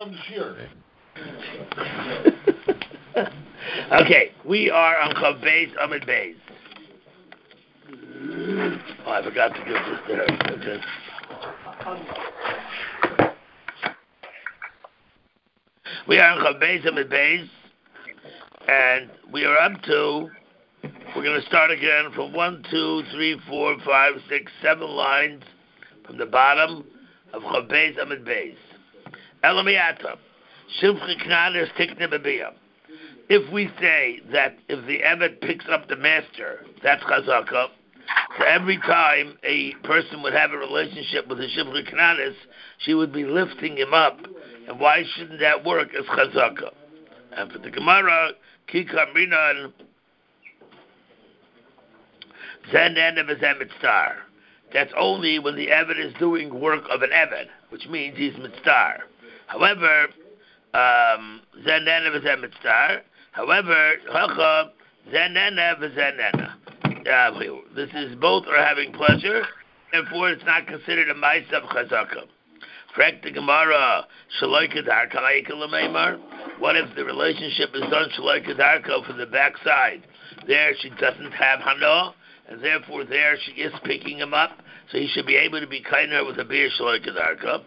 I'm sure. Okay, we are on Chav Beis Amid Beis. Oh, I forgot to give this to her. Okay. We are on Chav Beis Amid Beis, and we are up to. We're going to start again from 1, 2, 3, 4, 5, 6, 7 lines from the bottom of Chav Beis Amid Beis. Elamiata, Shivchi Knanis Tikne Bebiyah. If we say that if the Eved picks up the master, that's Chazaka. So every time a person would have a relationship with a Shivchi Knanis, she would be lifting him up. And why shouldn't that work as Chazaka? And for the Gemara, Kikam Rinan, Zanenev is Emitzar. That's only when the Eved is doing work of an Eved, which means he's Mitzar. However, Zanenev is Emitzar. However, Hacha, Zanena v'Zanena. This is both are having pleasure, therefore it's not considered a Ma'asav Chazaka. Correct the Gemara, Shaloi Kedarka Ma'ikalameimar. What if the relationship is done Shaloi Kedarka from the backside? There she doesn't have Hano, and therefore there she is picking him up, so he should be able to be kinder with a beer Shaloi Kedarka.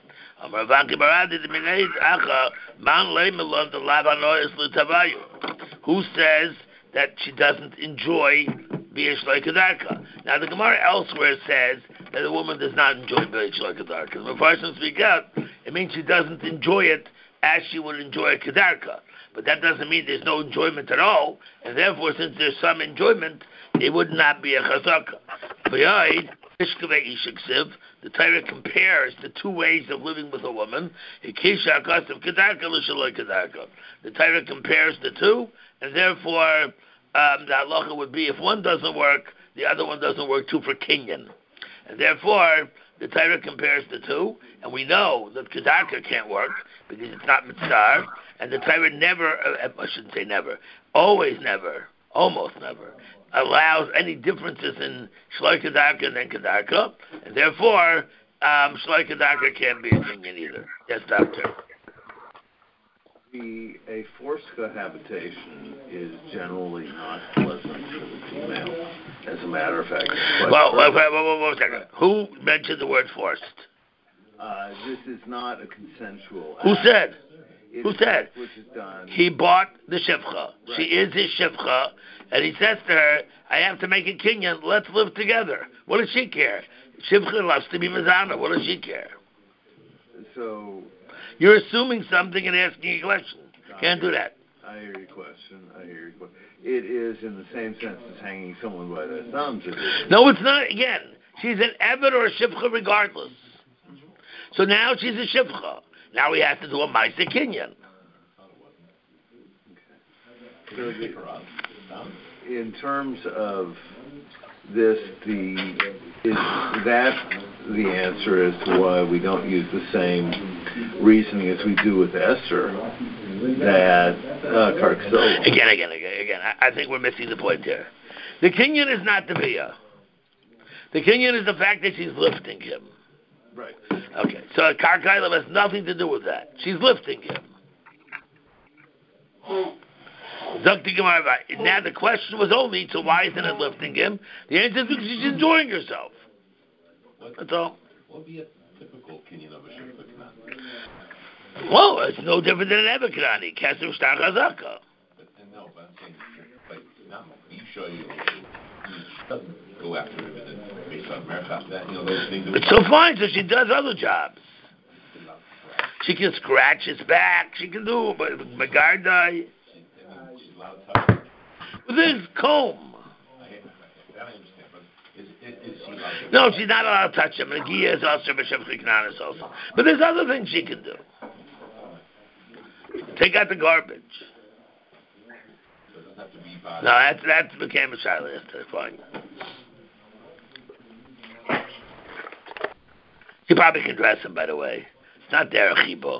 Who says that she doesn't enjoy B'yesh Kedarka? Now the Gemara elsewhere says that a woman does not enjoy B'yesh Kedarka. When Farshim speak out, it means she doesn't enjoy it as she would enjoy a Kedarka. But that doesn't mean there's no enjoyment at all, and therefore since there's some enjoyment, it would not be a Chazaka. The Torah compares the two ways of living with a woman. The Torah compares the two, and therefore the halacha would be if one doesn't work, the other one doesn't work too for kinyan. And therefore the Torah compares the two, and we know that kedarka can't work because it's not mitzvah, and the Torah never, I shouldn't say never, always never, almost never, allows any differences in Shloi Kedarka and then Kedarka, and therefore, Shloi Kedarka can't be a kinyan either. Yes, doctor. A forced cohabitation is generally not pleasant for the female, as a matter of fact. Well, one second. Who mentioned the word forced? This is not a consensual Who act. said? Who said? Which is done. He bought the shivcha. Right. She is his shivcha, and he says to her, I have to make a kinyan, let's live together. What does she care? Shivcha loves to be mazana. What does she care? So... You're assuming something and asking a question. Can't do that. I hear your question. It is in the same sense as hanging someone by their thumbs. No, it's not. Again, she's an Eved or a shivcha regardless. So now she's a shivcha. Now we have to do a Maisa Kinyan. Okay. In terms of this, is that the answer as to why we don't use the same reasoning as we do with Esther? That Karksola. Again. I think we're missing the point here. The Kinyan is not the Bia. The Kinyan is the fact that she's lifting him. Right. Okay, so Karkailam has nothing to do with that. She's lifting him. Now the question was only, so why isn't it lifting him? The answer is because she's enjoying herself. That's all. What would be a typical kinyan of a shivcha kanani? Well, it's no different than an Eved Kanani. Kesef Shtar Chazaka. No, but I'm saying, you show you doesn't go after him based on Merchas, that, those things. It's so fine, so she does other jobs. She can scratch his back. She can do Magardai. With his comb. No, she's not allowed to touch him. Nagia is also B'Shem Chiknanis also. But there's other things she can do. Take out the garbage. No, that became a child yesterday. Fine. You probably can dress him, by the way. It's not there, a chibo.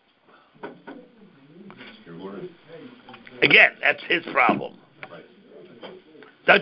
Again, that's his problem. There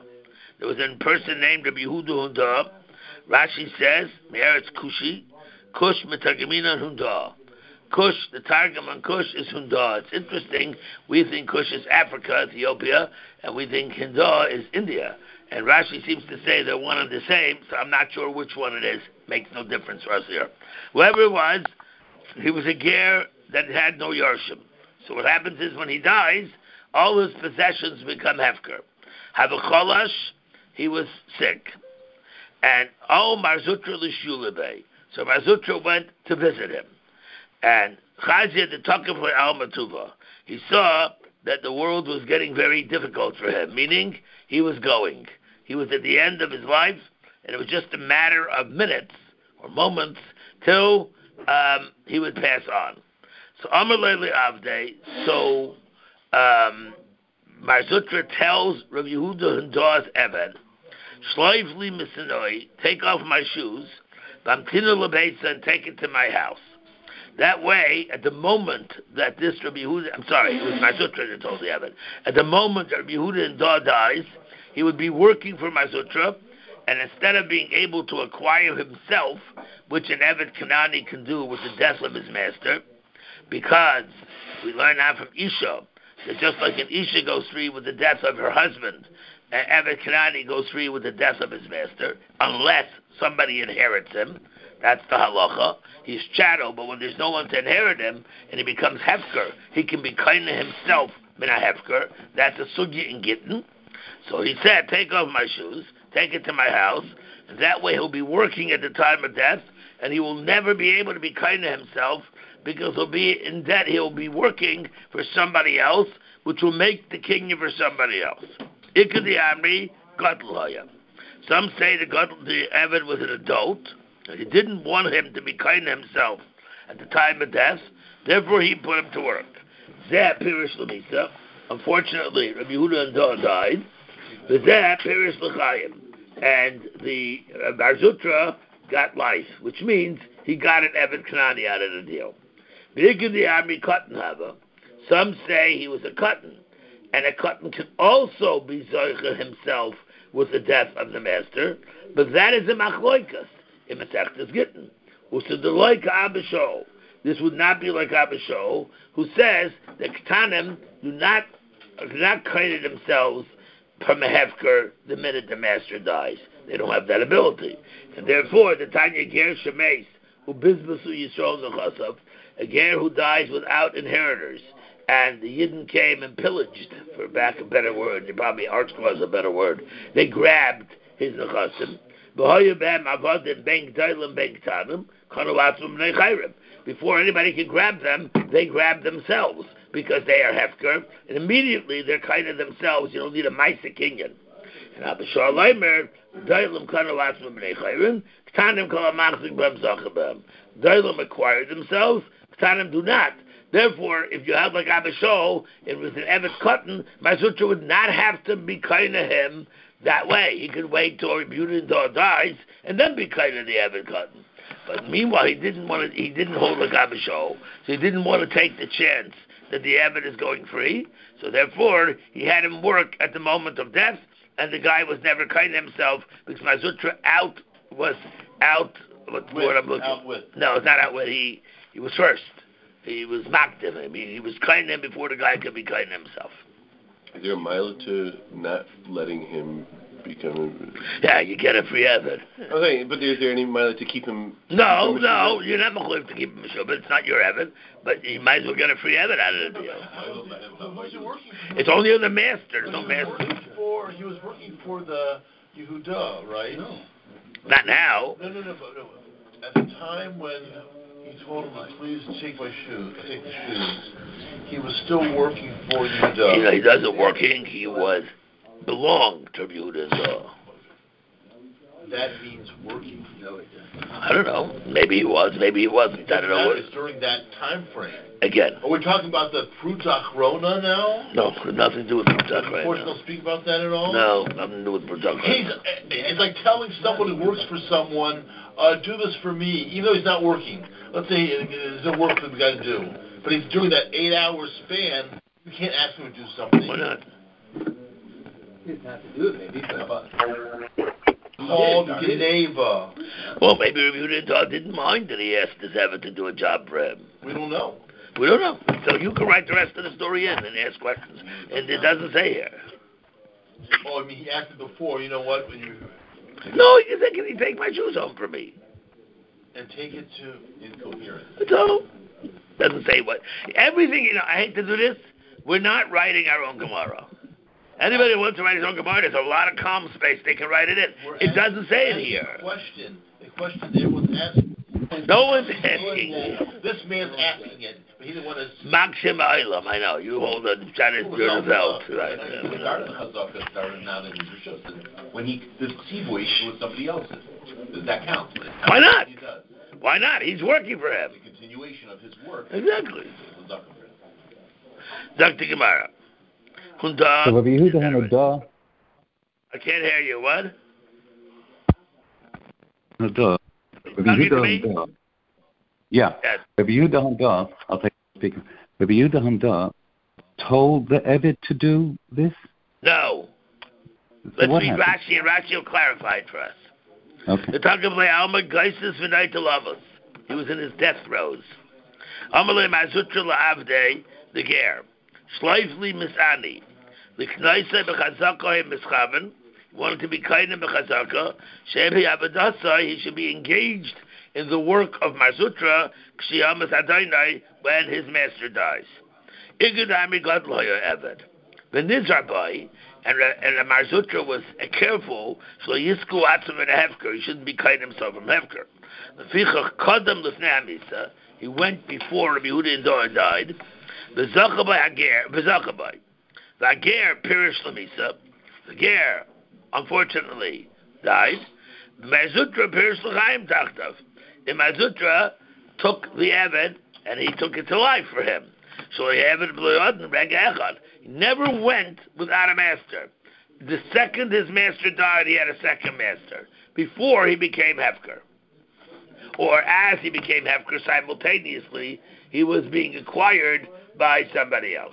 was a person named Rabbi Yehuda Hunda. Rashi says, Me'eretz Kushi, Kush Metargamina Hunda. Kush, the Targum on Kush is Hunda. It's interesting. We think Kush is Africa, Ethiopia, and we think Hunda is India. And Rashi seems to say they're one and the same, so I'm not sure which one it is. Makes no difference for us here. Whoever it was, he was a ger that had no Yarshim. So what happens is when he dies, all his possessions become hefker. Havacholash, he was sick. And Marzutra l'shulebe. So Marzutra went to visit him. And Chazia the Takav Al Matuva, he saw that the world was getting very difficult for him, meaning he was going. He was at the end of his life, and it was just a matter of minutes or moments till he would pass on. So Amar Leili Avdei, so Marzutra tells Rav Yehuda Hunda's Eved, Shloivli Misinoi, take off my shoes, Bamtina Lebeitza, and take it to my house. That way, at the moment that this Rabbi Yehuda, I'm sorry, it was Marzutra that told the Eved, at the moment that Rabbi Yehuda Hunda dies, he would be working for Marzutra, and instead of being able to acquire himself, which an Eved Kanani can do with the death of his master, because we learn out from Isha, that just like an Isha goes free with the death of her husband, an Eved Kanani goes free with the death of his master, unless somebody inherits him. That's the halacha. He's chattel, but when there's no one to inherit him, and he becomes hefker, he can be kind to himself, min a hefker. That's a sugya in Gittin. So he said, take off my shoes, take it to my house, and that way he'll be working at the time of death, and he will never be able to be kind to himself, because he'll be in debt. He'll be working for somebody else, which will make the kingdom for somebody else. Ikadi Amri, Gadlaya. Some say the Eved was an adult, and he didn't want him to be kind to himself at the time of death, therefore he put him to work. Zeh Pirish Lamisa. Unfortunately, Rabbi Yehuda Hunda died. Zeh Pirish L'chaim. And the Marzutra got life, which means he got an Eved Kanani out of the deal. Ikadi Amri Katan Hava. Some say he was a Katan, and a Katan can also be Zoicha himself with the death of the master, but that is a machloikas in Masechtas Gittin. Usadeloika Abisho. This would not be like Abisho, who says that Ketanim do not kind themselves from a hefker the minute the master dies. They don't have that ability, and therefore the Tanya Ger Shemeis who bizbasu Yisrael Nechasav, a ger who dies without inheritors, and the Yidden came and pillaged, for back a better word, they probably arched was a better word, they grabbed his nechasim. Before anybody can grab them, they grab themselves, because they are hefker, and immediately they're kind of themselves. You don't need a Maisa Kinyan. And Abishar Leimer, Dailam Kanalatzim B'nei Chayrim, Ktanim Kalamachzik B'em Zachabem. Dailam acquired themselves, Ktanim do not. Therefore, if you have like Abishol, it was an Evet Katan, Marzutra would not have to be kind to him that way. He could wait till Rabbi Yehuda Hunda dies and then be kind of the Evet Katan. But meanwhile, he didn't hold like Abishol, so he didn't want to take the chance that the Evet is going free. So therefore, he had him work at the moment of death, and the guy was never kind to himself because Marzutra was out. What's the word I'm looking? Outwit. No, it's not outwit. He was first. He was mocked him. I mean, he was kind to him before the guy could be kind to himself. Is there a mile to not letting him become? Yeah, you get a free Eved. Okay, but is there any mile to keep him? No, you're not mechuyev to keep him a but it's not your Eved. But you might as well get a free Eved out of the deal. It's only on the master. There's no master. He was working for the Yehuda, right? No. Not now. No. At the time when he told him to please take the shoes, he was still working for Yehuda. He doesn't working. He belonged to Yehuda. That means working. No, it doesn't. I don't know. Maybe he was. Maybe he wasn't. I don't know. It's during that time frame. Again. Are we talking about the Prutach Rona now? No, nothing to do with Prutach Rona. Does the don't speak about that at all? No, nothing to do with Prutach Rona. It's like telling someone who works for someone, do this for me, even though he's not working. Let's say there's no work for the guy to do, but he's doing that 8-hour span. You can't ask him to do something. Why not? He doesn't have to do it, maybe, but called Geneva. Well, maybe Rabbi Yehuda didn't mind that he asked his Eved to do a job for him. We don't know. We don't know. So you can write the rest of the story in and ask questions. And it doesn't say here. Oh, I mean, he asked it before. You know what? When you No, he said, can you take my shoes home for me? and take it to incoherence. That's all. Doesn't say what. Everything, I hate to do this. We're not writing our own Gemara. Anybody who wants to write his own Gemara, there's a lot of calm space. They can write it in. It doesn't say it here. The question everyone's asking. No one's asking. This man's asking it, but he didn't want to. Maxim Eilam, I know. You hold a Chinese belt. Right. Started Chazaka, started now in his Rishos. When the Tzivoy was somebody else's. Does that count? Why not? He does. Why not? He's working for him. The continuation of his work. Exactly. Dr. Gemara. So Rabbi Yehuda Hanadah. I can't hear you. What? Hanadah. Rabbi Yehuda Hanadah. Yeah. Yes. Rabbi Yehuda Hanadah. I'll take the speaker. Rabbi Yehuda Hanadah told the Eved to do this. No. So Let's what read happened? Rashi, and Rashi will clarify it for us. Okay. The Tagable Alma Geisis V'nai Lavos. He was in his death throes. Amalei Mazutra La'avdei the Ger. Shleifli Misani. The Knaisa B'chazaka Mischaven. Wanted to be kind of B'chazaka. Shebi Abadasa. He should be engaged in the work of Mazutra Kshiyamas Adainai when his master dies. Igudami Godloya Eved. The Nizarbai. And Marzutra was careful, so Yisku Atzim and Hefker. He shouldn't be kind himself from Hefker. The Fichach Kodam Lefnei Amisa. He went before Rabbi Yehuda Indor died. The Zachabai Hager, V'Zachabai. The Hager perished Lamisa. The Ger, unfortunately, died. The Marzutra perished L'chaim Tachtav. The Marzutra took the Eved and he took it to life for him. So he Eved B'Loyod and Rega Echad. He never went without a master. The second his master died, he had a second master. Before he became Hefker. Or as he became Hefker simultaneously, he was being acquired by somebody else.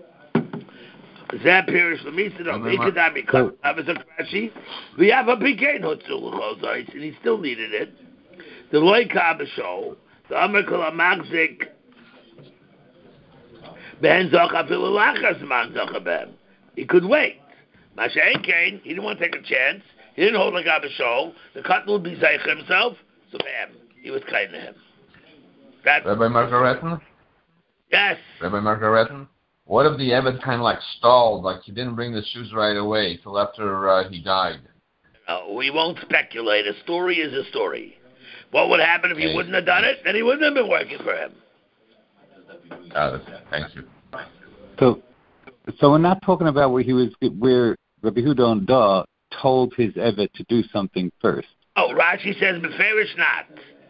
Zab Pirish Lamisidom, Ikadami Krashi, we have a Pikain Hutsul, and he still needed it. The Loy Kabasho, the Amakala Magzik, he could wait. Mashain Kane, he didn't want to take a chance. He didn't hold like a show. The cut would be Zeich himself, so bam, he was kind to him. That's Rabbi Margaretin? Yes. Rabbi Margaretin? What if the Eved kind of like stalled, like he didn't bring the shoes right away till after he died? No, we won't speculate. A story is a story. What would happen if he wouldn't have done it? Then he wouldn't have been working for him. Thank you. So we're not talking about where Rabbi Yehuda Hanadah told his Eved to do something first. Oh, Rashi says Beferish not.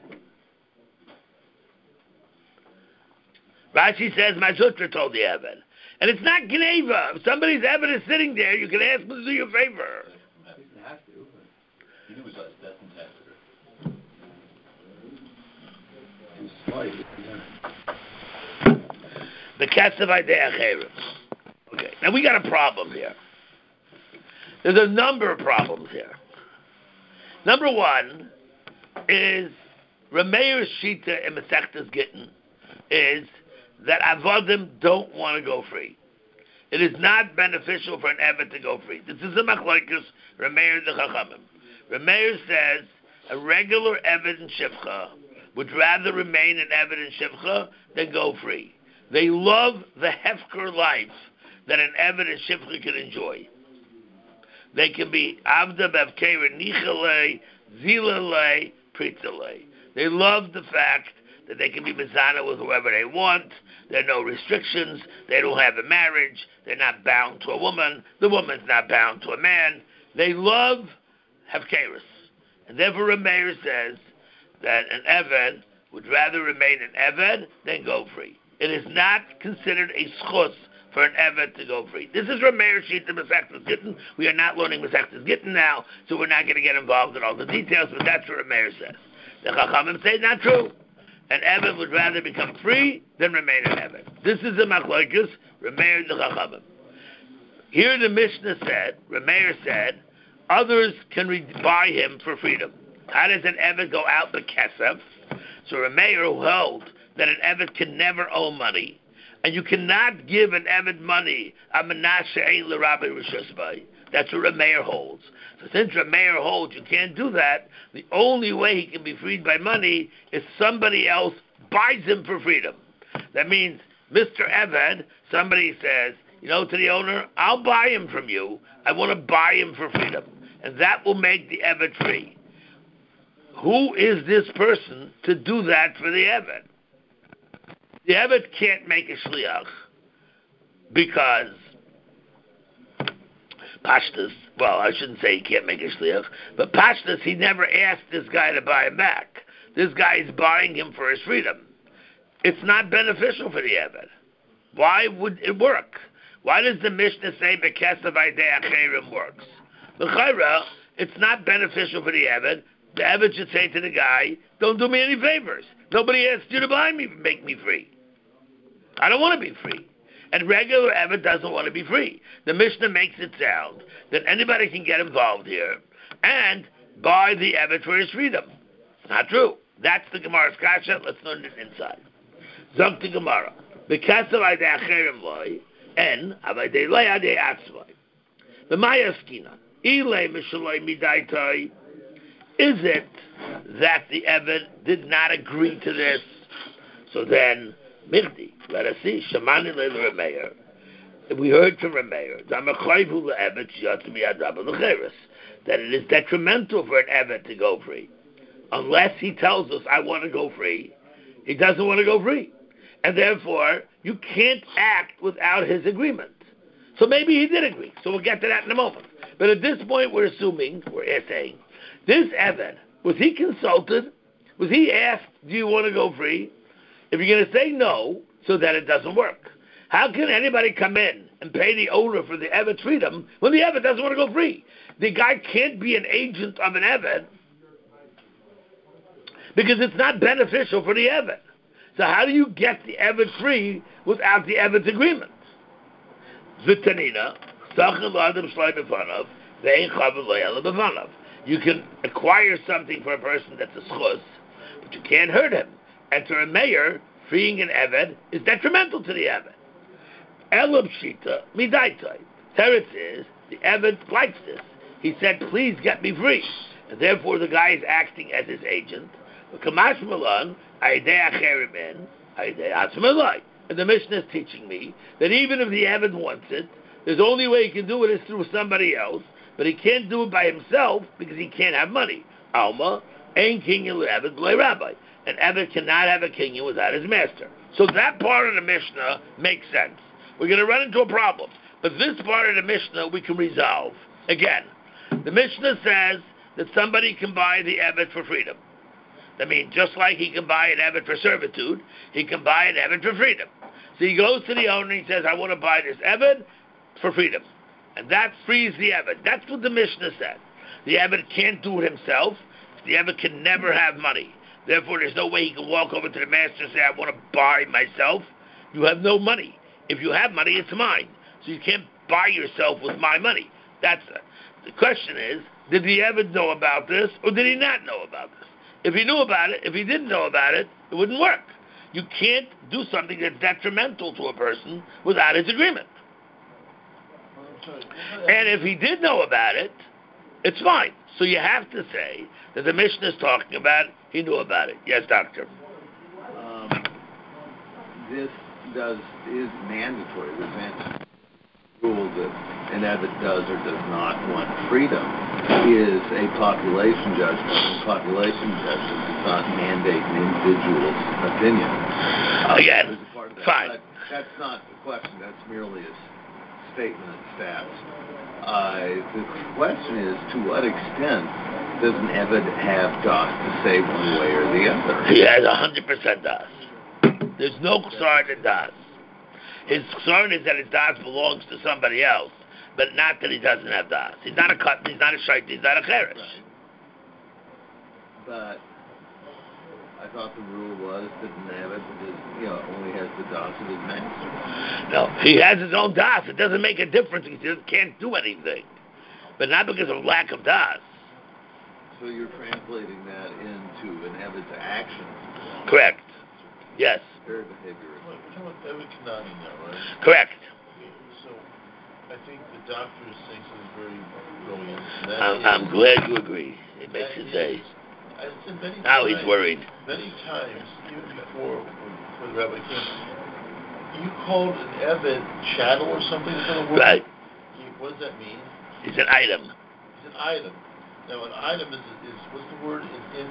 Rashi says Mazutra told the Eved. And it's not Geneva. If somebody's Eved is sitting there, you can ask him to do you a favor. He knew his destined The Kesef Idea Cherim. Okay, now we got a problem here. There's a number of problems here. Number one is Rameir's Shita in Masechtas Gittin is that Avodim don't want to go free. It is not beneficial for an Eved to go free. This is a Machlokes Rameir the Chachamim. Rameir says a regular Eved in Shivcha would rather remain an Eved in Shivcha than go free. They love the Hefker life that an Eved in Shivcha can enjoy. They can be Avda Bevkera Nichale, Zilale, Pritzale. They love the fact that they can be Mizana with whoever they want. There are no restrictions. They don't have a marriage. They're not bound to a woman. The woman's not bound to a man. They love Hefkeris. And therefore Rameir says that an Eved would rather remain an Eved than go free. It is not considered a schus for an Eved to go free. This is Rameir Shita Masechtas Gittin. We are not learning Masechtas Gittin now, so we're not going to get involved in all the details, but that's what Rameir says. The Chachamim say not true. An Eved would rather become free than remain an Eved. This is a Machlokes, Rameir the Chachamim. Here the Mishnah said, Rameir said, others can buy him for freedom. How does an Eved go out the kesef? So a mayor who held that an Eved can never owe money, and you cannot give an Eved money, a menashe ein l'rabbi rishus bay. That's what a mayor holds. So since a mayor holds you can't do that, the only way he can be freed by money is somebody else buys him for freedom. That means, Mr. Eved, somebody says, to the owner, I'll buy him from you. I want to buy him for freedom. And that will make the Eved free. Who is this person to do that for the Eved? The Eved can't make a shliach because Pashtas, well, I shouldn't say he can't make a shliach, but Pashtas, he never asked this guy to buy him back. This guy is buying him for his freedom. It's not beneficial for the Eved. Why would it work? Why does the Mishnah say Bekesav Aidei Acherim works? L'chayra, it's not beneficial for the Eved. The Eved should say to the guy, don't do me any favors. Nobody asked you to buy me, make me free. I don't want to be free. And regular Eved doesn't want to be free. The Mishnah makes it sound that anybody can get involved here and buy the Eved for his freedom. It's not true. That's the Gemara's kasha. Let's learn it inside. Zog the Gemara. Bekesav Aidei Acherim loy, en Aidei loy Aidei Atzvai. The Maya Skina. Ilay Mishaloi Midaitai. Is it that the Eved did not agree to this? So then, Mirdi, let us see. Shamani le'le Rameir. We heard from Rameir that it is detrimental for an Eved to go free. Unless he tells us, I want to go free, he doesn't want to go free. And therefore, you can't act without his agreement. So maybe he did agree. So we'll get to that in a moment. But at this point, we're saying, this Eved, was he consulted? Was he asked, do you want to go free? If you're going to say no, so that it doesn't work. How can anybody come in and pay the owner for the Eved's freedom when the Eved doesn't want to go free? The guy can't be an agent of an Eved because it's not beneficial for the Eved. So how do you get the Eved free without the Eved's agreement? Zitanina, you can acquire something for a person that's a schus, but you can't hurt him. And to a mayor, freeing an Eved is detrimental to the Eved. Elab Shita, Midaitai. Teretz is, the Eved likes this. He said, please get me free. And therefore the guy is acting as his agent. Kamash Malan, Aidei Acherim en, Aidei Atzmalai. And the Mishnah is teaching me that even if the Eved wants it, there's only way he can do it is through somebody else, but he can't do it by himself because he can't have money. Alma, Ein Kinyan Eved B'lei Rabbi. An Eved cannot have a kinyan without his master. So that part of the Mishnah makes sense. We're going to run into a problem. But this part of the Mishnah we can resolve. Again, the Mishnah says that somebody can buy the Eved for freedom. I mean, just like he can buy an Eved for servitude, he can buy an Eved for freedom. So he goes to the owner and he says, I want to buy this Eved for freedom. And that frees the Eved. That's what the Mishnah said. The Eved can't do it himself. The Eved can never have money. Therefore, there's no way he can walk over to the master and say, I want to buy myself. You have no money. If you have money, it's mine. So you can't buy yourself with my money. The question is, did the Eved know about this or did he not know about this? If he knew about it, if he didn't know about it, it wouldn't work. You can't do something that's detrimental to a person without his agreement. And if he did know about it, it's fine. So you have to say that the Mishnah is talking about, he knew about it. Yes, doctor. This is mandatory. The rule that an Eved does or does not want freedom is a population judgment. And population judgment does not mandate an individual's opinion. Again, fine. But that's not the question. That's merely a statement of stats. The question is, to what extent does an Eved have das to say one way or the other? He has 100% das. There's no concern in das. His concern is that his das belongs to somebody else, but not that he doesn't have das. He's not a cut, he's not a shait, he's not a cherish. But I thought the rule was that an Eved only has the das of his master. No, he has his own das. It doesn't make a difference. He can't do anything. but not because of lack of das. So you're translating that into an Eved's action. Correct. Yes. Very behavioral. We're talking about Evid Kanani now, right? Correct. Okay, so I think the doctor is saying something very brilliant. I'm glad you agree. It makes his day. I said many Now times, he's worried. Many times, even before the rabbi came, you called an Evid chattel or something. Is that a word? Right. What does that mean? It's an item. It's an item. Now, an item is what's the word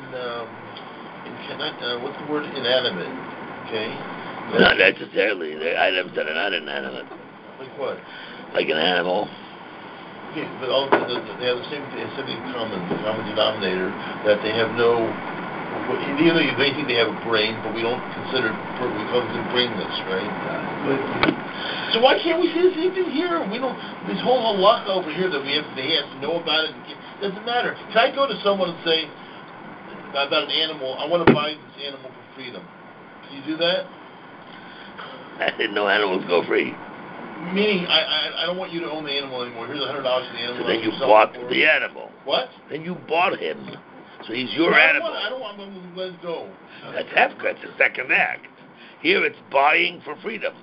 what's the word inanimate? Okay. Not necessarily. They're items that are not inanimate. Like what? Like an animal. Okay, but they have the same common denominator, that they have no. Even though you may think they have a brain, but we don't consider we call them brainless, right? So why can't we say the same thing here? We don't. This whole halakha over here that they have to know about it. Doesn't matter. Can I go to someone and say about an animal? I want to buy this animal for freedom. Can you do that? I didn't know animals go free. Meaning, I don't want you to own the animal anymore. Here's $100 for the animal. So then you bought the animal. What? Then you bought him. So he's your animal. animal. I don't want him to let it go. That's hefker. It's the second act. Here it's buying for freedom.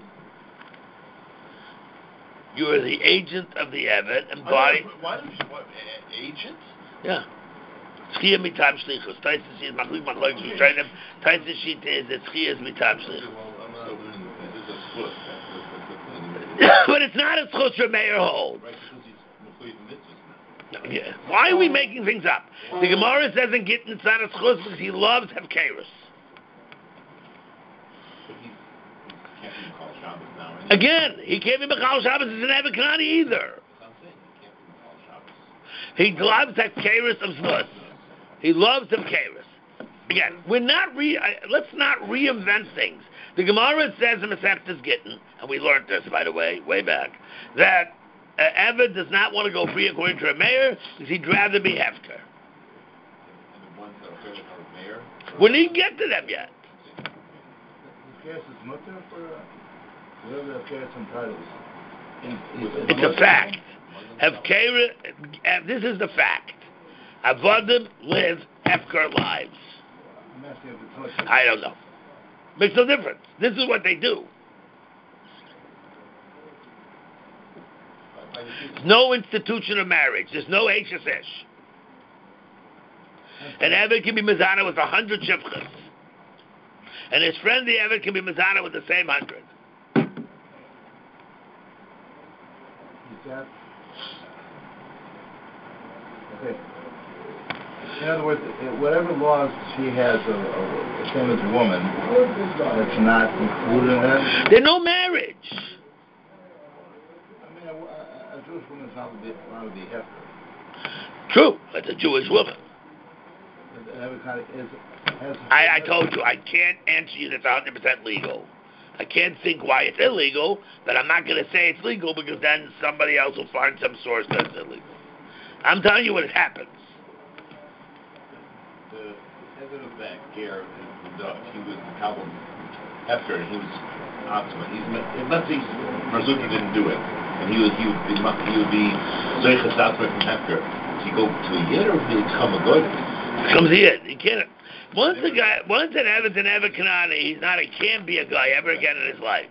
You are the agent of the Eved and buying. Why don't you agent? Yeah. Schia mitam shlichus. Taisa is machlik machlok shushanim. Taisa shita is that schia is mitam shlichus. But it's not a schus for Meir hold. Yeah. Why are we making things up? The Gemara says in Gittin it's not a schus because he loves Hefkerus. Again, he can't be Mechal Shabbos as an Eved Kanani either. He loves Hefkerus of Zmus. He loves Hefkerus. Again, we're not let's not reinvent things. The Gemara says in Masechtas Gittin, and we learned this, by the way, way back, that Eved does not want to go free according to a mayor because he'd rather be Hefker. And the ones that are fairly are mayor? We didn't get to them yet. It's a fact. This is the fact. Avodim live Hefker lives. I don't know. Makes no difference. This is what they do. There's no institution of marriage. There's no HSH. An Eved can be Mizana with 100 shivchas. And his friend the Eved can be Mizana with the same 100. Okay. In other words, whatever laws she has the same as a woman, that's not included in that? There's no marriage. I mean, a Jewish woman is not allowed to be hefker. True. That's a Jewish woman. I told you, I can't answer you that's 100% legal. I can't think why it's illegal, but I'm not going to say it's legal because then somebody else will find some source that's illegal. I'm telling you what happens. The head of that Ger, he was the Talmud Hefker, and he was Atzma. Let's say Marzuki didn't do it, and he would be Zeichas Atzma from Hefker. Does he go to a Yid or does he become a Goy? Becomes a Yid. He can't. Once an Eved's an Eved Kanani, he can't be a guy ever again in his life.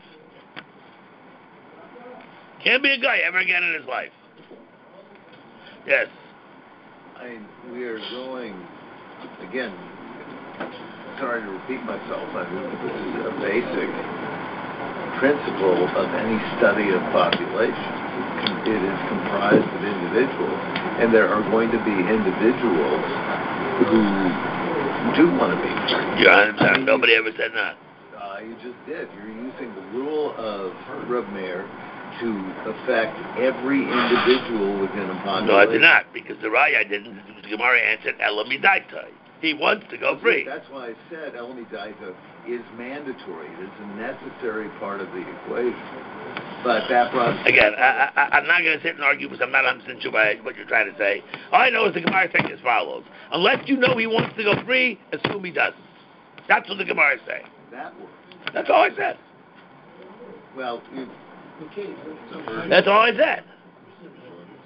Can't be a guy ever again in his life. Yes. We are going, again, sorry to repeat myself, this is a basic principle of any study of population. It is comprised of individuals, and there are going to be individuals who do want to be free. Nobody ever said that. You just did. You're using the rule of Reb Meir to affect every individual within a population. No, I did not, because the Raya didn't. The Gemara answered Elamidaita. He wants to go free. That's why I said Elamidaita is mandatory. It is a necessary part of the equation. But that process... Again, I'm not going to sit and argue because I'm not 100% sure what you're trying to say. All I know is the Gemara saying as follows. Unless you know he wants to go free, assume he doesn't. That's what the Gemara is saying. That works. That's all I said. Well, that's all I said.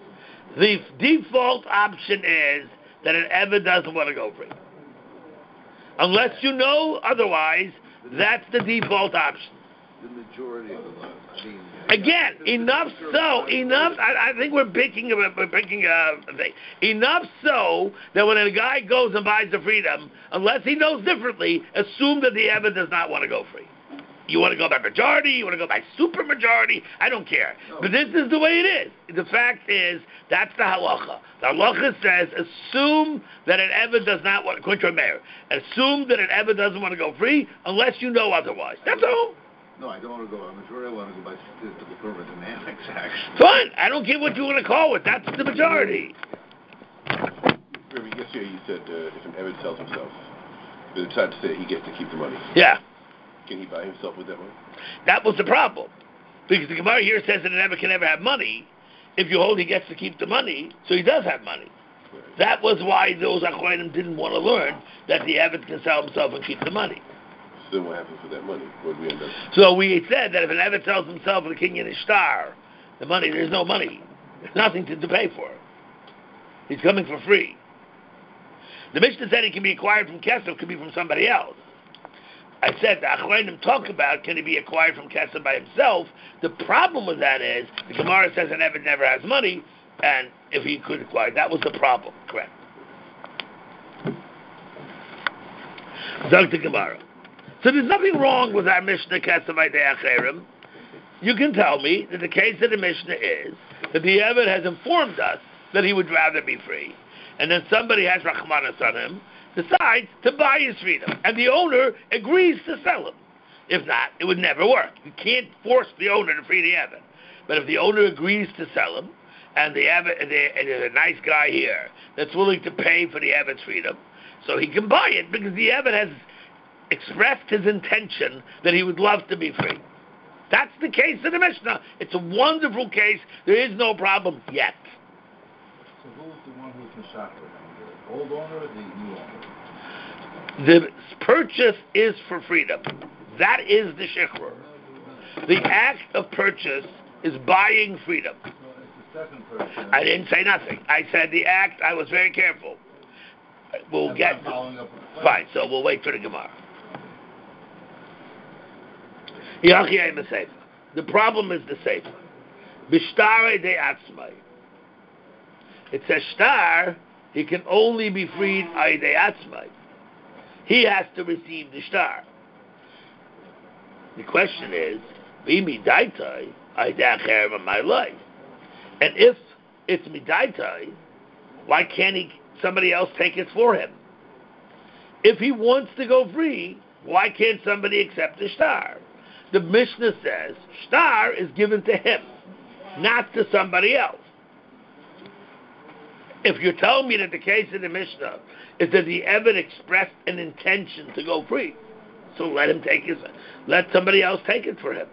The default option is that an Eved doesn't want to go free. Unless you know otherwise, that's the default option. The majority of the laws. Again, enough. I think we're picking a thing. Enough so that when a guy goes and buys the freedom, unless he knows differently, assume that the Eved does not want to go free. You want to go by majority, you want to go by super majority, I don't care. But this is the way it is. The fact is, that's the halacha. The halacha says, assume that an Eved does not want, according to a mayor, assume that an Eved doesn't want to go free unless you know otherwise. That's all. No, I don't want to go by majority, I want to go by statistical thermodynamics, actually. Fine, I don't care what you want to call it, that's the majority. Rabbi, yesterday you said if an Eved sells himself, they decide to say he gets to keep the money. Yeah. Can he buy himself with that money? That was the problem. Because the Gemara here says that an Eved can never have money. If you hold he gets to keep the money, so he does have money. Right. That was why those Achronim didn't want to learn that the Eved can sell himself and keep the money. So then what happens with that money? What do we end up? So we said that if an Eved sells himself and the king in his star, the money, there's no money. There's nothing to pay for. He's coming for free. The Mishnah said he can be acquired from Kesef, could be from somebody else. I said the Achronim talk about can he be acquired from Kesef by himself. The problem with that is the Gemara says an Eved never has money, and if he could acquire, that was the problem. Correct. Dr. Gemara. So there's nothing wrong with our Mishnah Kesef by Acherim. You can tell me that the case of the Mishnah is that the Eved has informed us that he would rather be free, and then somebody has Rachmanas on him, decides to buy his freedom, and the owner agrees to sell him. If not, it would never work. You can't force the owner to free the Eved. But if the owner agrees to sell him, and the Eved, and there's a nice guy here that's willing to pay for the Eved's freedom, so he can buy it because the Eved has expressed his intention that he would love to be free. That's the case of the Mishnah. It's a wonderful case. There is no problem yet. So who's the one who's in shock with him? The old owner or the new owner? The purchase is for freedom. That is the shichrur. The act of purchase is buying freedom. So it's the second person. I didn't say nothing. I said the act. I was very careful. We'll get fine. So we'll wait for the Gemara. The problem is the Sefer. Bishtare de atzmai. It says shtar. He can only be freed de atzmai. He has to receive the shtar. The question is, Bimi daitai acher of my life. And if it's midaitai, why can't somebody else take it for him? If he wants to go free, why can't somebody accept the shtar? The Mishnah says shtar is given to him, not to somebody else. If you're telling me that the case in the Mishnah is that the Eved expressed an intention to go free, so let somebody else take it for him.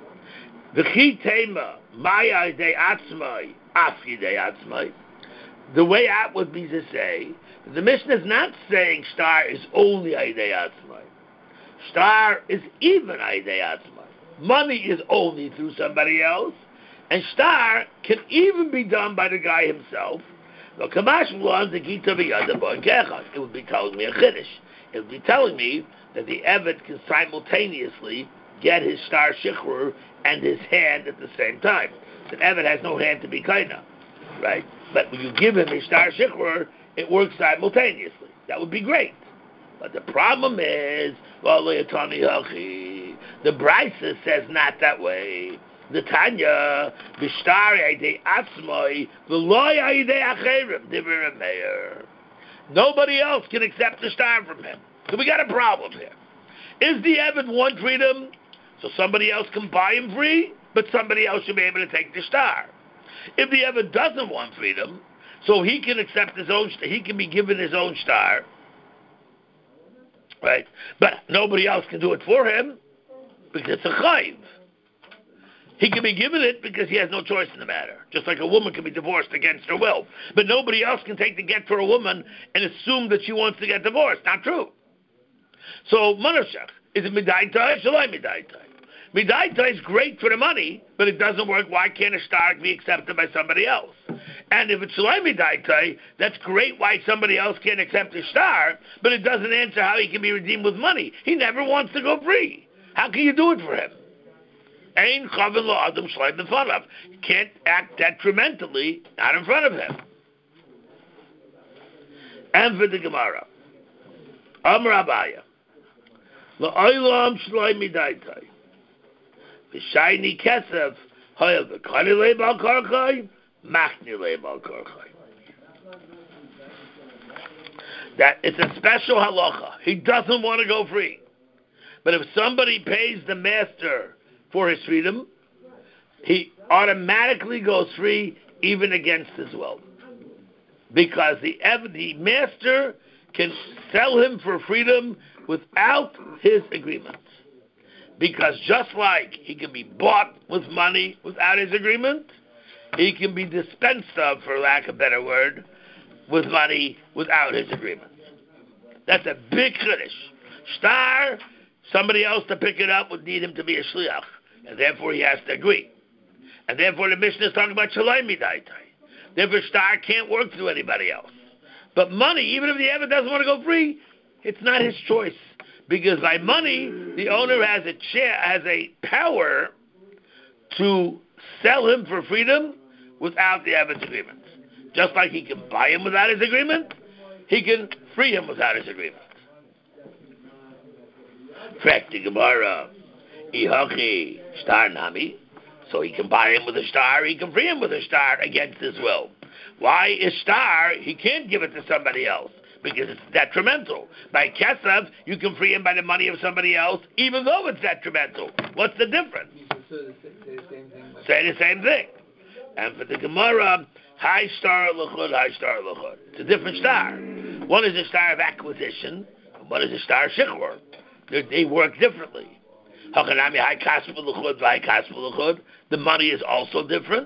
The way out would be to say, the Mishnah is not saying shtar is only aidei atzmai. Shtar is even aidei atzmai. Money is only through somebody else, and shtar can even be done by the guy himself. It would be telling me a chiddush. It would be telling me that the Eved can simultaneously get his shtar shichrur and his hand at the same time. The Eved has no hand to be kaina, right? But when you give him his shtar shichrur, it works simultaneously. That would be great. But the problem is, the Brisa says not that way. The Tanya, nobody else can accept the shtar from him. So we got a problem here. Is the Eved want freedom? So somebody else can buy him free, but somebody else should be able to take the shtar. If the Eved doesn't want freedom, so he can accept his own, he can be given his own shtar, right? But nobody else can do it for him because it's a chayv. He can be given it because he has no choice in the matter. Just like a woman can be divorced against her will. But nobody else can take the get for a woman and assume that she wants to get divorced. Not true. So, Manashach, is it midaitai? Shalai midaitai. Midaitai is great for the money, but it doesn't work. Why can't a shtar be accepted by somebody else? And if it's Shlomi Daitai, that's great why somebody else can't accept a star, but it doesn't answer how he can be redeemed with money. He never wants to go free. How can you do it for him? Ein Chavin Lo Adam Shleim B'Fanav. You can't act detrimentally out in front of him. And for the Gemara, Amar Abaya, La'olam Shlomi Daitai, V'shayni Kesef, Hoyel V'kani Leibal Karchai, Machni Leibal Karchai. That it's a special halacha. He doesn't want to go free. But if somebody pays the master for his freedom, he automatically goes free even against his will. Because the master can sell him for freedom without his agreement. Because just like he can be bought with money without his agreement, he can be dispensed of, for lack of a better word, with money without his agreement. That's a big chiddush. Star, somebody else to pick it up would need him to be a shliach, and therefore he has to agree. And therefore the Mishnah is talking about shalom midaitai. Therefore star can't work through anybody else. But money, even if the Eved doesn't want to go free, it's not his choice. Because by money, the owner has a power to sell him for freedom without the Eved's agreement. Just like he can buy him without his agreement, he can free him without his agreement. Frekti Gemara, Ihachi star nami. So he can buy him with a star, he can free him with a star against his will. Why is star? He can't give it to somebody else because it's detrimental. By Kesef, you can free him by the money of somebody else, even though it's detrimental. What's the difference? Say the same thing. And for the Gemara, high star luchud, high star luchud. It's a different star. One is a star of acquisition, and one is a star of shichur. They work differently. The money is also different.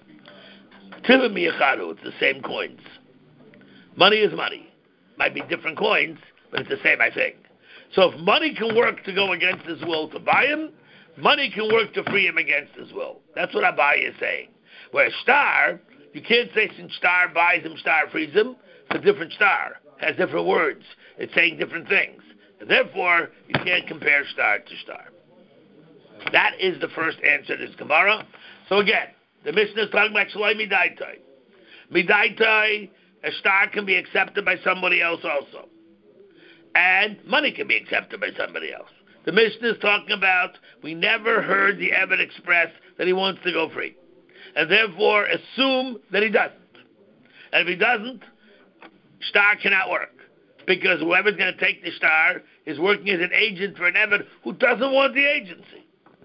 It's the same coins. Money is money. Might be different coins, but it's the same, I think. So if money can work to go against his will to buy him, money can work to free him against his will. That's what Abaye is saying. Where star, you can't say since star buys him, star frees him. It's a different star. It has different words. It's saying different things. And therefore, you can't compare star to star. That is the first answer to this Gemara. So again, the Mishnah is talking about Shalai Midaitai. Midaitai, a star can be accepted by somebody else also. And money can be accepted by somebody else. The Mishnah is talking about, we never heard the Eved express that he wants to go free. And therefore, assume that he doesn't. And if he doesn't, star cannot work. Because whoever's going to take the star is working as an agent for an Eved who doesn't want the agency.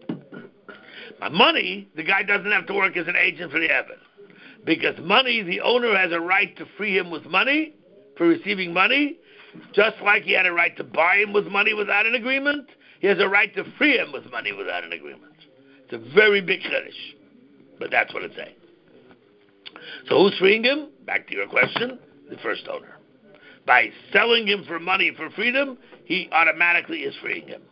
Money, the guy doesn't have to work as an agent for the Eved. Because money, the owner has a right to free him with money, for receiving money, just like he had a right to buy him with money without an agreement, he has a right to free him with money without an agreement. It's a very big chiddush, but that's what it's saying. So who's freeing him? Back to your question, the first owner. By selling him for money for freedom, he automatically is freeing him.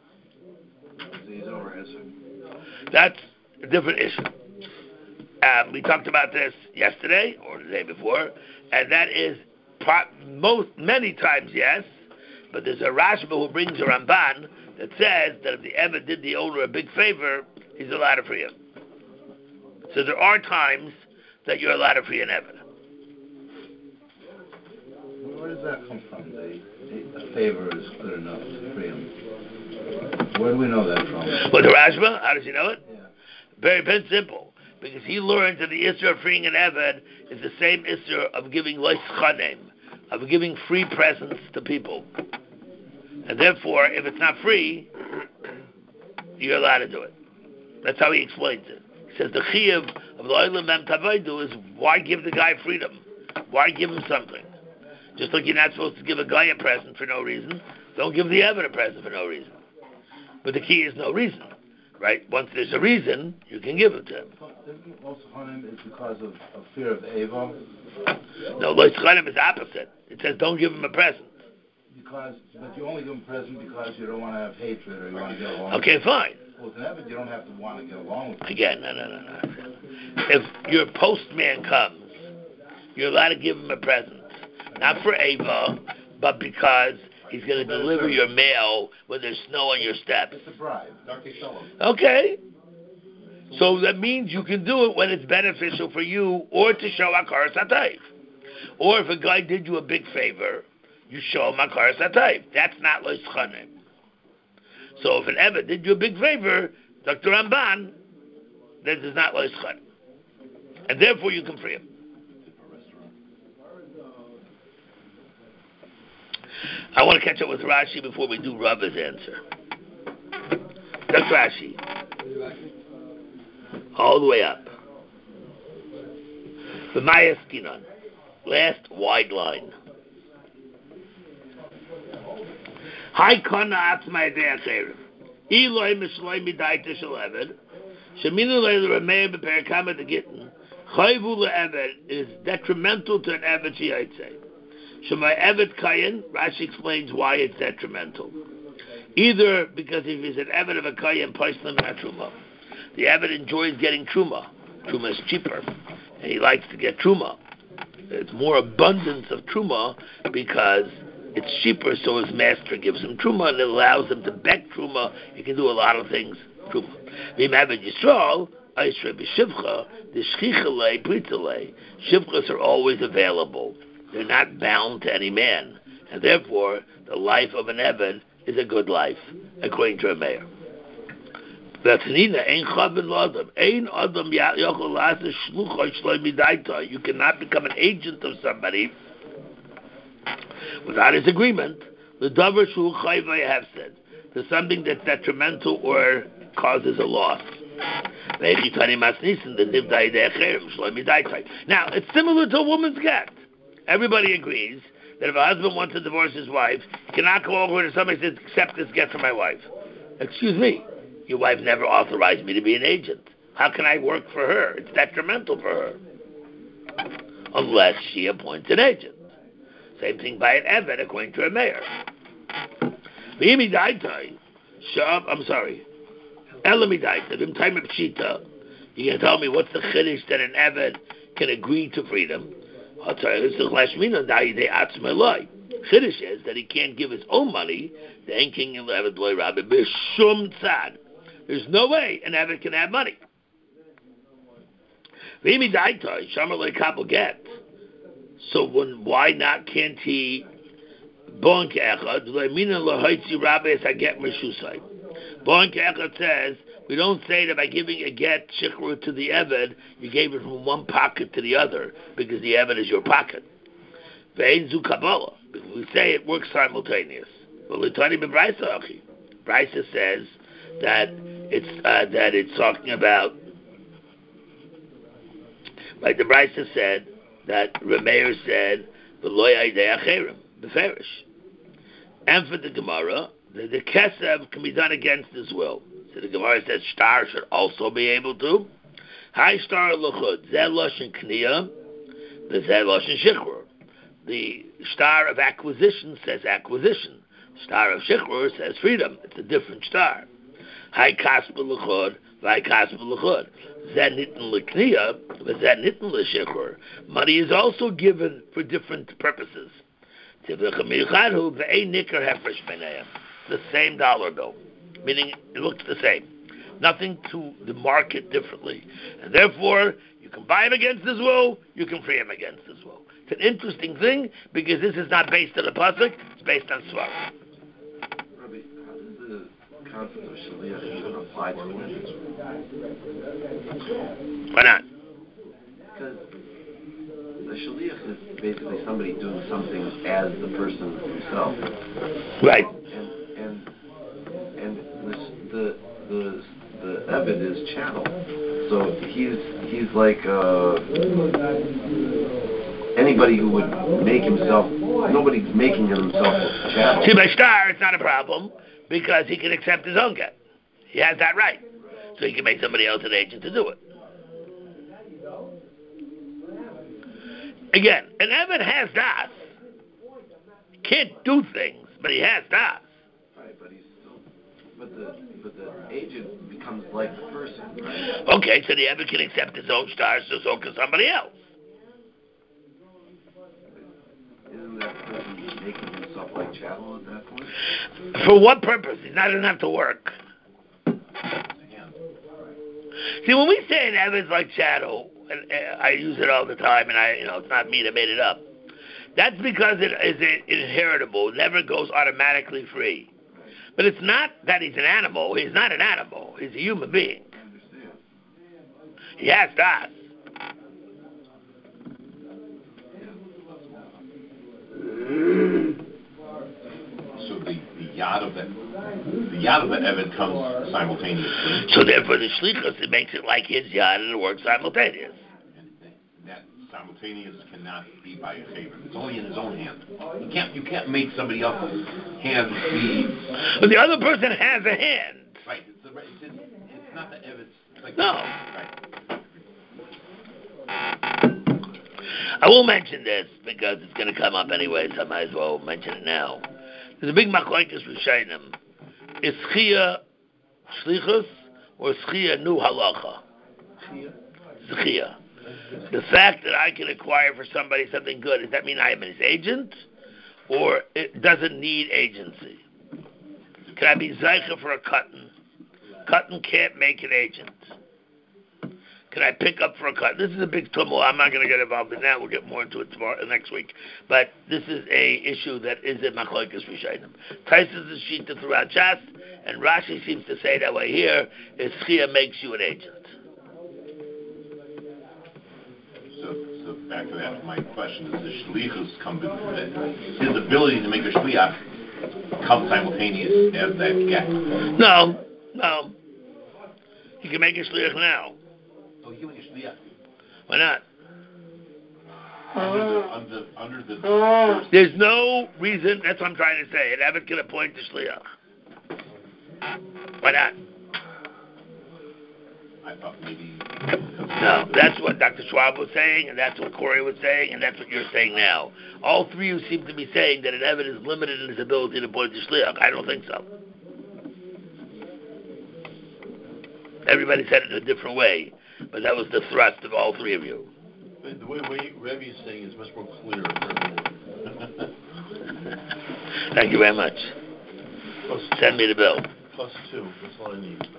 That's a different issue. We talked about this yesterday or the day before, and that is many times yes, but there's a Rashba who brings a Ramban that says that if the Eved did the owner a big favor, he's allowed to free him. So there are times that you're allowed to free an Eved. Where does that come from? The favor is good enough to free him. Where do we know that from? Well, the Rashba, how does he know it? Yeah. Very simple. Because he learned that the Isra of freeing an Eved is the same Isra of giving lois chanem, of giving free presents to people. And therefore, if it's not free, you're allowed to do it. That's how he explains it. He says the chiyuv of the oilam mem tavaydu is why give the guy freedom? Why give him something? Just like you're not supposed to give a guy a present for no reason, don't give the Eved a present for no reason. But the key is no reason. Right? Once there's a reason, you can give it to him. Lois chanem is because of fear of Eva? No, lois chanem is opposite. It says don't give him a present. But you only give him a present because you don't want to have hatred or you want to get along. Okay, fine. Well, with an Eved, you don't have to want to get along with him. Again, no. If your postman comes you're allowed to give him a present. Not for Ava, but because he's going to deliver your mail when there's snow on your steps. It's a bribe. Okay. So that means you can do it when it's beneficial for you or to show Akar Satayv. Or if a guy did you a big favor, you show him Akar Satayv. That's not Lo Yischanim. So if an Eved did you a big favor, Dr. Ramban, this is not Lo Yischanim. And therefore you can free him. I want to catch up with Rashi before we do Rava's answer. Dr. Rashi. All the way up. The Maya Skinon. Last wide line. Hi Kana Atzmai Deacherim. Eloi Mishloi Midaita Shaleved. Shemina Leila Rameh Beperakama de Gittin. Chayvu le'eved is detrimental to an eved Shiyaitse. Shemai eved Kayin, Rashi explains why it's detrimental. Either because if he's an eved of a Kayin, Paislam Truma. The eved enjoys getting Truma. Truma is cheaper. And he likes to get Truma. It's more abundance of Truma because it's cheaper, so his master gives him Truma and it allows him to beg Truma. He can do a lot of things. Truma. V'im eved Yisrael, Aishrei b'shivcha, the shchichalei, britalei. Shivchas are always available. They're not bound to any man. And therefore, the life of an Eved is a good life, according to a mayor. You cannot become an agent of somebody without his agreement. The davar shu chayvay have said. There's something that's detrimental or causes a loss. Now, it's similar to a woman's get. Everybody agrees that if a husband wants to divorce his wife, he cannot go over to somebody and say, accept this get from my wife. Excuse me, your wife never authorized me to be an agent. How can I work for her? It's detrimental for her. Unless she appoints an agent. Same thing by an eved, according to a mayor. I'm sorry. You can tell me what's the chiddush that an eved can agree to freedom. Chiddush is that he can't give his own money. There's no way an eved can have money. So why not can't he? Bon Echad says, we don't say that by giving a get shikru to the Eved, you gave it from one pocket to the other, because the Eved is your pocket. We say it works simultaneous. Brisa says that it's talking about, like the Brisa said, that Rameir said, the Farish. And for the Gemara, the Kesev can be done against his will. So the Gemara says Shtar should also be able to. Hi Shtar Luchud, Zeh Loshen Kniya, the Zeh Loshen Shichrur. The Shtar of acquisition says acquisition. Shtar of Shichrur says freedom. It's a different Shtar. Hi Kaspa Luchud, Vai Kaspa Luchud. Zeh Nitten L'Kniya, Zeh Nitten L'Shichrur. Money is also given for different purposes. The same dollar bill, meaning it looks the same. Nothing to the market differently. And therefore, you can buy him against his will, you can free him against his will. It's an interesting thing, because this is not based on a pasuk, it's based on Svara. Rabbi, how does the concept of shaliach apply to women? Why not? Because the shaliach is basically somebody doing something as the person himself. Right. And the Eved is channel. So he's like anybody who would make himself. Nobody's making himself a channel. See, by Shtar, it's not a problem because he can accept his own get. He has that right, so he can make somebody else an agent to do it. Again, an Eved has das. Can't do things, but he has das. Right, but he's still. But the agent becomes like the person, right? Okay, so the Eved can accept his own stars, so can somebody else. making himself like chattel at that point? For what purpose? He's not going to have to work. See, when we say an Eved's like chattel, and I use it all the time, and it's not me that made it up. That's because it is inheritable. It never goes automatically free. But it's not that he's an animal. He's not an animal. He's a human being. He has that. So the yad of the Eved comes simultaneously. So therefore, the shlichus, it makes it like his yad, and it works simultaneous. That simultaneous cannot be by a favor. It's only in his own hand. You can't make somebody else's hand be. But the other person has a hand. Right. It's not the Evid's. No. Right. I will mention this because it's going to come up anyway, so I might as well mention it now. There's a big machlokes rishonim. Is schia shlichus or schia nu halacha? Schia. The fact that I can acquire for somebody something good, does that mean I am his agent? Or it doesn't need agency? Can I be zeicha for a cotton? Cotton can't make an agent. Can I pick up for a cut? This is a big tumult. I'm not going to get involved in that. We'll get more into it next week. But this is a issue that is in machlokes rishonim. Taisus is shita throughout Shas, and Rashi seems to say that way here. Is schia makes you an agent. So back to that. My question is: the shlichus come his ability to make a shliach come simultaneous as that get? No. He can make a shliach now. Why not? Under the There's no reason. That's what I'm trying to say. An Eved can appoint the shliach. Why not? I thought maybe. No, that's what Dr. Schwab was saying, and that's what Corey was saying, and that's what you're saying now. All three of you seem to be saying that an Eved is limited in his ability to appoint the shliach. I don't think so. Everybody said it in a different way, but that was the thrust of all three of you. The way Rebbe is saying is much more clear for everyone. Thank you very much. Send me the bill. +2, that's all I need.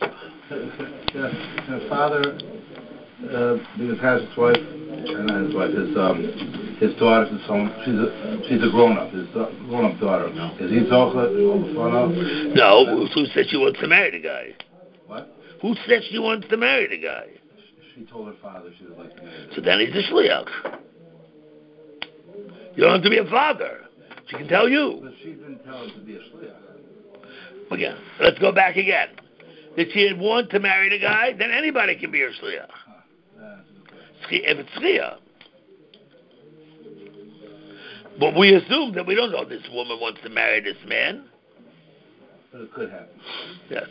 His father, because has his wife, not his wife, his daughter, she's a grown-up, his grown-up daughter. No. Is he Zocha, Olafana? No, who said she wants to marry the guy? What? Who said she wants to marry the guy? She told her father she would like to marry him. So then he's a shliach. You don't have to be a father. She can tell you. But she didn't tell him to be a shliach. Again, let's go back again. If she want to marry the guy, then anybody can be her shliach. If it's shliach. But we assume that we don't know this woman wants to marry this man. But it could happen. Yes.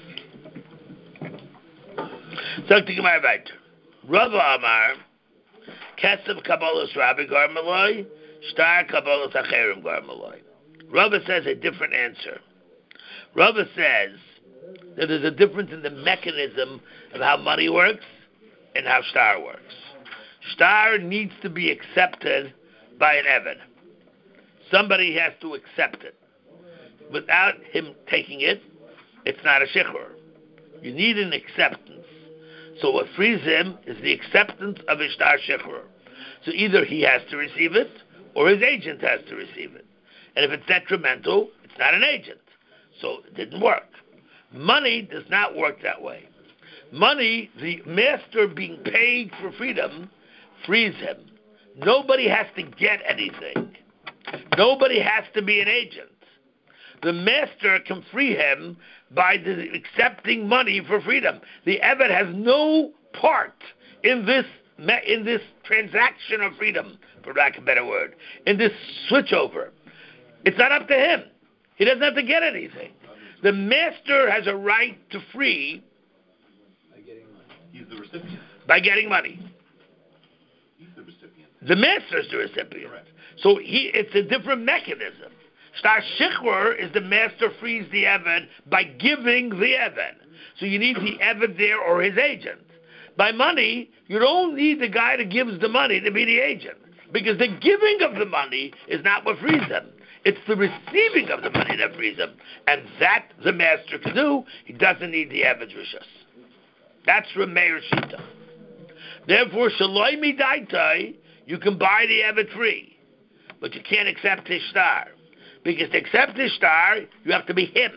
Sag die Gemara weiter. Rava Amar, Kesef Kabbalas Rabbi Garmaloi, Star Kabbalas Acherim Garmaloi. Rava says a different answer. Rava says that there's a difference in the mechanism of how money works and how star works. Star needs to be accepted by an Eved. Somebody has to accept it. Without him taking it, it's not a shichur. You need an acceptance. So what frees him is the acceptance of a star shichur. So either he has to receive it, or his agent has to receive it. And if it's detrimental, it's not an agent. So it didn't work. Money does not work that way. Money, the master being paid for freedom, frees him. Nobody has to get anything. Nobody has to be an agent. The master can free him by accepting money for freedom. The Eved has no part in this transaction of freedom, for lack of a better word, in this switchover. It's not up to him. He doesn't have to get anything. The master has a right to free By getting money. He's the recipient. By getting money. He's the recipient. The master is the recipient. Correct. So it's a different mechanism. Star Shichur is the master frees the Eved by giving the Eved. So you need the Eved there or his agent. By money, you don't need the guy that gives the money to be the agent. Because the giving of the money is not what frees him. It's the receiving of the money that frees him. And that the master can do. He doesn't need the Eved's Rishus. That's Rameir Shita. Therefore, Shaloi Midaitai, you can buy the Eved free. But you can't accept his star. Because to accept his star, you have to be him.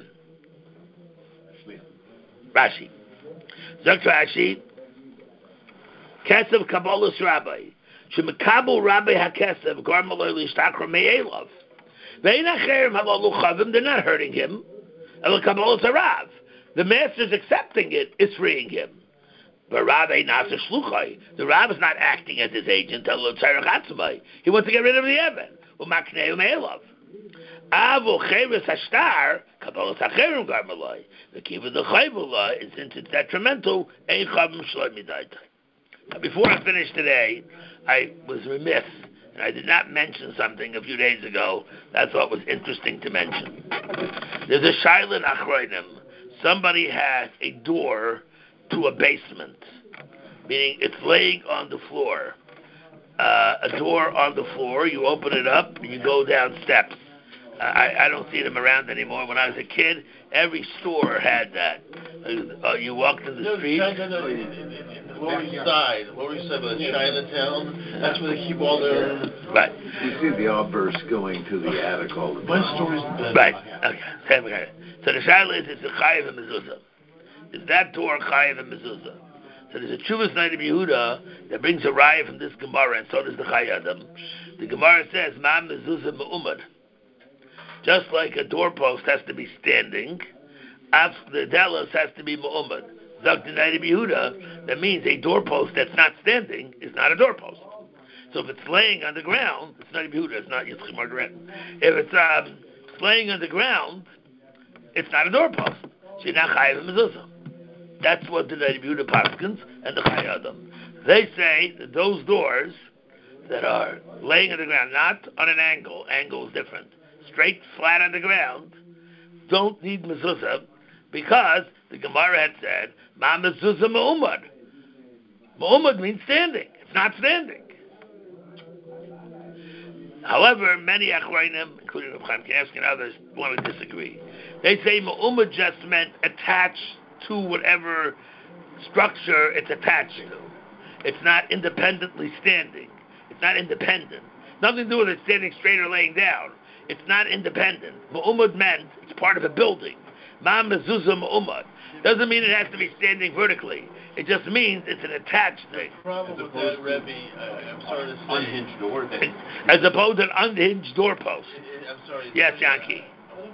Rashi. Zok Rashi, Kesev Kabbalus Rabbi. Shemekabel Rabbi HaKesev, Garmaloi Lishtakra Me'elav. They're not hurting him. The master's accepting it, it's freeing him. But Rabbi Nasa Shluchai, the Rav is not acting as his agent. He wants to get rid of the Evan. The key of the Chayvula is since it's detrimental. Now, before I finish today, I was remiss. And I did not mention something a few days ago that I thought was interesting to mention. There's a Shaila Achronim. Somebody has a door to a basement, meaning it's laying on the floor. A door on the floor, you open it up and you go down steps. I don't see them around anymore. When I was a kid, every store had that. You walked in the street. Lower East Side by Chinatown. That's where they keep all their... Right. You see the outbursts going to the attic all the time. My story's right. Okay. So the Shaila is, it's a Chayiv and Mezuzah. Is that door Chayiv and Mezuzah? So there's a Chuvas Night of Yehuda that brings a raya from this Gemara, and so does the Chayadim. The Gemara says, Ma Mezuzah Me'umad. Just like a doorpost has to be standing, the Delos has to be Me'umad. Zok the Night of Yehuda, that means a doorpost that's not standing is not a doorpost. So if it's laying on the ground, it's not Yehuda, it's not Yitzchak Margaret. If it's laying on the ground, it's not a doorpost. So you're not Chayiv and Mezuzah. That's what the Night of Yehuda Paskins and the Chayadim. They say that those doors that are laying on the ground, not on an angle is different, straight, flat on the ground, don't need Mezuzah because the Gemara had said, Ma Mezuzah Me'umad. Me'umad means standing. It's not standing. However, many Achrayim, including Rav Chaim Kanievsky and others, want to disagree. They say Me'umad just meant attached to whatever structure it's attached to. It's not independently standing. It's not independent. Nothing to do with it standing straight or laying down. It's not independent. Me'umad meant it's part of a building. Ma Mezuzah Me'umad. Doesn't mean it has to be standing vertically. It just means it's an attached thing. The problem with that, Rebbe, I'm sorry to say... Unhinged door. As opposed to an unhinged doorpost. I'm sorry. Yes, Yankee.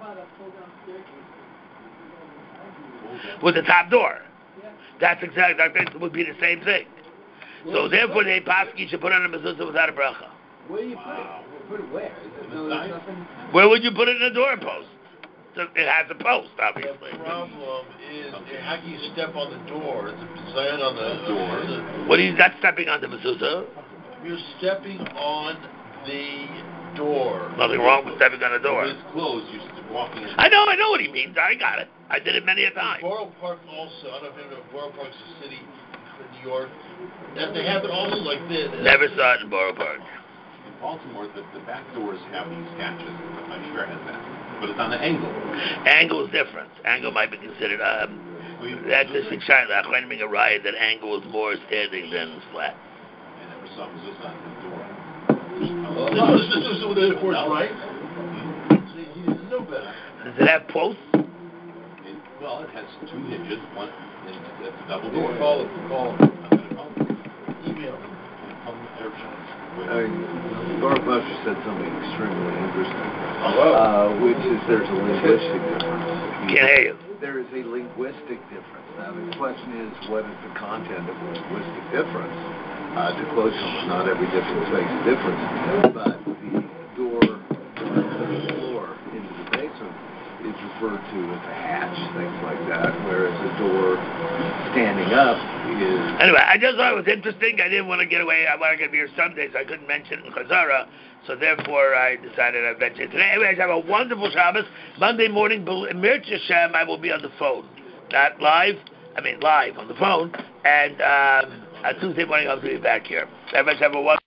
With the top door. That's exactly, that would be the same thing. So therefore, the Paski should put on a mezuzah without a bracha. Where do you put it? Put it where? Where would you put it in a doorpost? So it has a post, obviously. The problem is, how can you step on the door? It's a design on the door. What are you not stepping on the mezuzah? You're stepping on the door. Nothing wrong with stepping on a door. When it's closed, you're just walking in. I know what he means. I got it. I did it many a time. Borough Park also, I don't know if you know, Borough Park's a city in New York. And they have it also like this. Never saw it in Borough Park. In Baltimore, the back doors have these hatches. I'm sure it has that. But it's on the angle. Angle is different. Angle might be considered, that's just in China. I'm claiming a riot that angle is more standing than flat. I never saw mezuzah on the door. This is what the court's right. He didn't know better. Does it have posts? Well, it has two hinges. One, it's a double door. Call him. I'm going to call him. Email him. Call him Arab Shah. Baruch Moshe said something extremely interesting, which is there's a linguistic difference. Can't hear you. There is a linguistic difference. Now the question is, what is the content of the linguistic difference? To quote someone, not every difference makes a difference, but the door from the floor into the basement is referred to as a hatch, things like that, whereas a door standing up is... Anyway, I just thought it was interesting. I didn't want to get away. I wanted to be here Sunday, so I couldn't mention it in Chazara. So therefore, I decided I'd mention it today. Anyways, have a wonderful Shabbos. Monday morning, Mirch Hashem, I will be on the phone. Not live. I mean, live on the phone. And on Tuesday morning, I'll be back here. Everybody have a wonderful